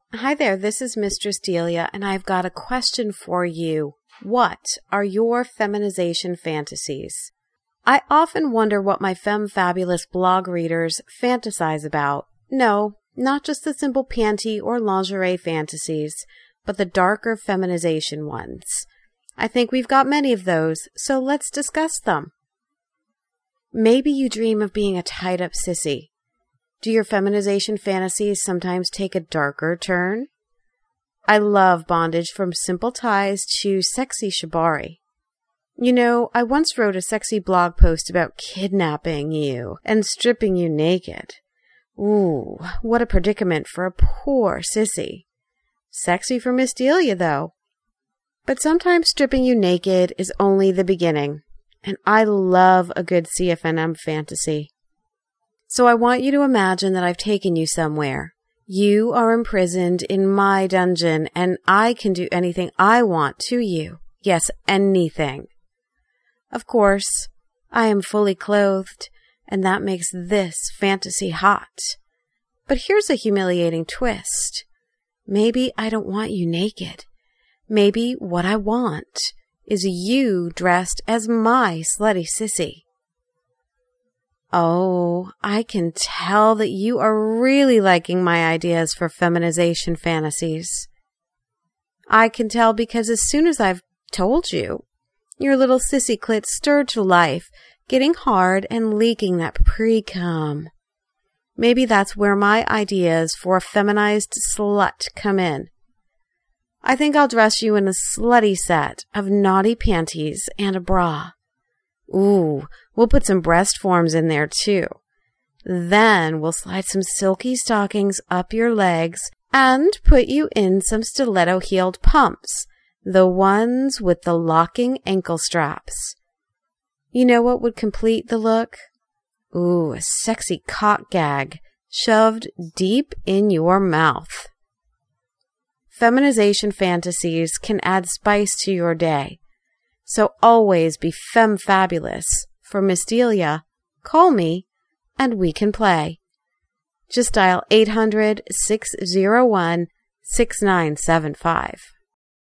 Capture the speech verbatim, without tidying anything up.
Hi there, this is Mistress Delia, and I've got a question for you. What are your feminization fantasies? I often wonder what my Femme Fabulous blog readers fantasize about. No, not just the simple panty or lingerie fantasies, but the darker feminization ones. I think we've got many of those, so let's discuss them. Maybe you dream of being a tied-up sissy. Do your feminization fantasies sometimes take a darker turn? I love bondage from simple ties to sexy shibari. You know, I once wrote a sexy blog post about kidnapping you and stripping you naked. Ooh, what a predicament for a poor sissy. Sexy for Miss Delia, though. But sometimes stripping you naked is only the beginning, and I love a good C F N M fantasy. So I want you to imagine that I've taken you somewhere. You are imprisoned in my dungeon, and I can do anything I want to you. Yes, anything. Of course, I am fully clothed, and that makes this fantasy hot. But here's a humiliating twist. Maybe I don't want you naked. Maybe what I want is you dressed as my slutty sissy. Oh, I can tell that you are really liking my ideas for feminization fantasies. I can tell because as soon as I've told you, your little sissy clit stirred to life, getting hard and leaking that pre-cum. Maybe that's where my ideas for a feminized slut come in. I think I'll dress you in a slutty set of naughty panties and a bra. Ooh, we'll put some breast forms in there too. Then we'll slide some silky stockings up your legs and put you in some stiletto-heeled pumps, the ones with the locking ankle straps. You know what would complete the look? Ooh, a sexy cock gag shoved deep in your mouth. Feminization fantasies can add spice to your day. So always be femme fabulous. For Miss Delia, call me and we can play. Just dial eight hundred, six oh one, six nine seven five.